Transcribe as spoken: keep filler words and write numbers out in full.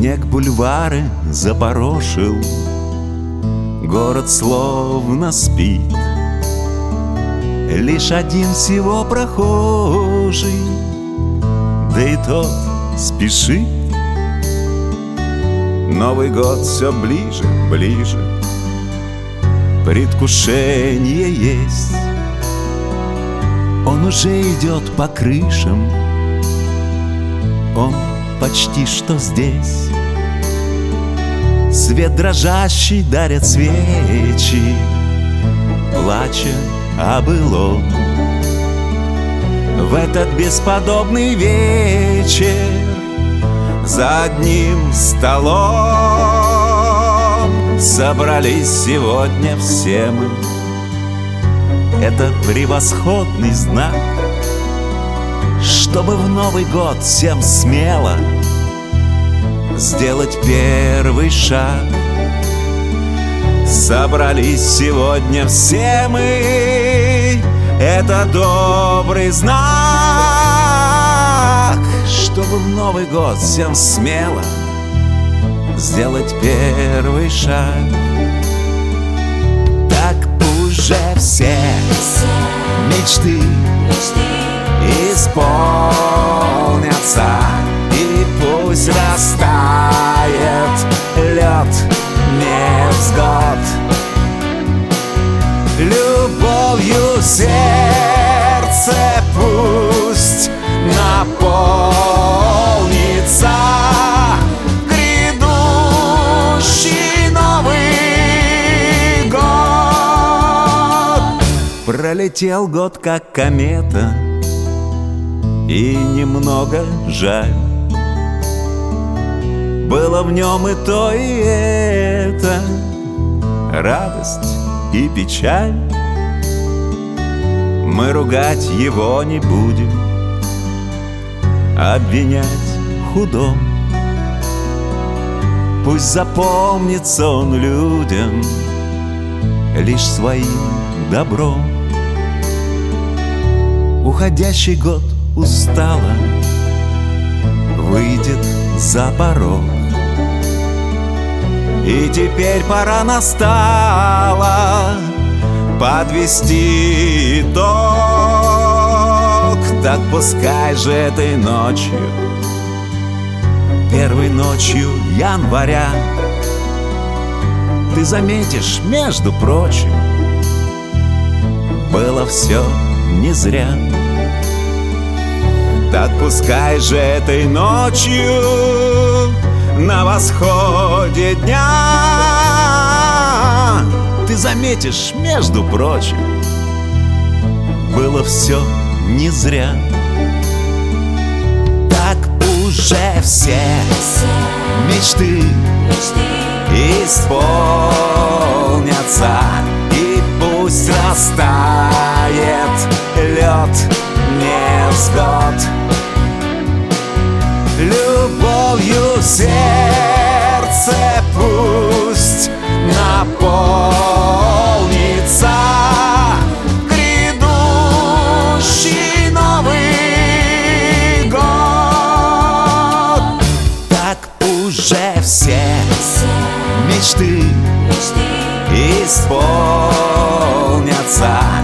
Снег бульвары запорошил, город словно спит. Лишь один всего прохожий, да и тот спешит. Новый год все ближе, ближе, предвкушение есть. Он уже идет по крышам, он почти что здесь. Свет дрожащий дарят свечи, плача о былом. В этот бесподобный вечер за одним столом собрались сегодня все мы. Это превосходный знак, чтобы в Новый год всем смело сделать первый шаг. Собрались сегодня все мы, это добрый знак, чтобы в Новый год всем смело сделать первый шаг. Так уже все мечты исполнятся, и пусть растает лед невзгод. Любовью сердце пусть наполнится. Грядущий Новый год. Пролетел год как комета, и немного жаль. Было в нем и то, и это, радость и печаль. Мы ругать его не будем, обвинять в худом. Пусть запомнится он людям лишь своим добром. Уходящий год устало выйдет за порог, и теперь пора настала подвести итог. Так пускай же этой ночью, первой ночью января, ты заметишь, между прочим, было все не зря. Так пускай же этой ночью на восходе дня, ты заметишь, между прочим, было все не зря. Так уже все мечты исполнятся, и пусть растает лед невзгод. Любовью сердце пусть наполнится. Грядущий Новый год. Так уже все мечты исполнятся,